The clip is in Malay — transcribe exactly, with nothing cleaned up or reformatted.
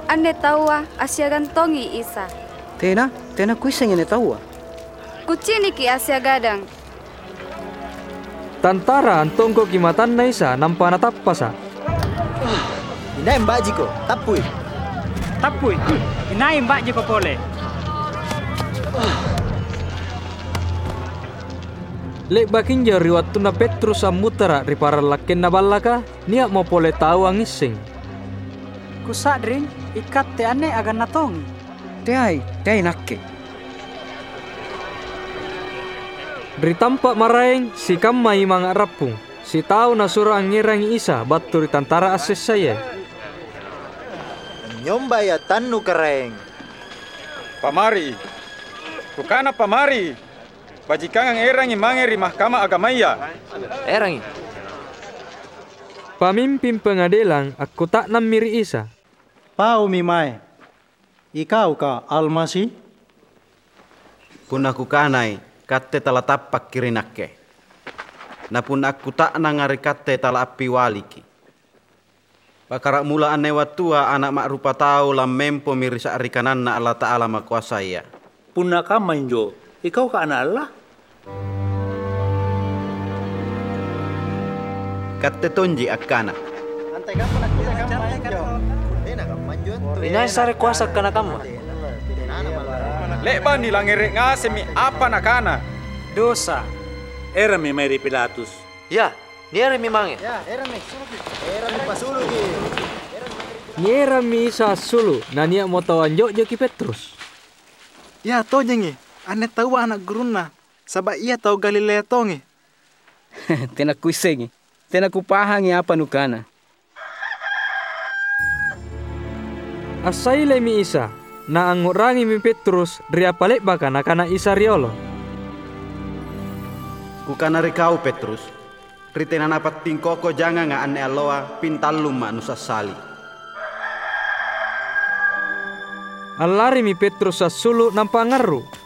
ane tawa asia gantongi Isa. Tena, tena kuiseng ane tawa. Kucini ki asia gadang. Tantara antongko kimatan na Isa nampa natappasa. Inay mbak jiko, tapui. Tapui, inay mbak jiko pole. Lek bakinja riwattu na Petrus amutara ripara lakken na ballaka, niya mo pole tahu ang ising. Kusadrin, ikat te ane agan natongi. Teai, teai nakke. Ritampak maraeng si kamai mga rapung. Si tahu na suruh ang ngirang Isa batu tantara ases saya. Nyomba ya tanu kereng. Pamari, kukana pamari. Bajikan ang erang imangi ri mahkamah agamaya. Erang. Pamimpin pengadilan aku tak namiri Isa. Pau mimai. Ikau ka almasi? Pun aku kanai, katte tala tapak kirinakke. Napun aku tak nangari katte tala api waliki. Bakarak mula ane watua anak mak rupa tau lam mempo mirisa arikanan na Allah Ta'ala makuasaya. Puna ka manjo, ikaw ka anak Allah? Katte tonji akana. Inay sare kuasa kana kamu. Lekban dilangere ngasemi apa nakana. Dosa. Era mi Mary Pilatus. Ya, ni era mi mange. Ya, era mi suluki. Era mi pasuluki. Nyera mi Isa sulu, na niya mo tawan jo ki Petrus. Ya to jengi, ane tahu anak guruna. Sabab ia tahu Galilea tongi. Tena kuiseng. Tena kupahangi apa nukana. Asaile mi Isa, na angurangi mi Petrus ria palek baka nakana Isa riolo. Kukana kau Petrus. Ritenan apat tingkoko jangan nga ane aloa pintalum manusa sali. Alari mi Petrus sasulu nampa ngaru.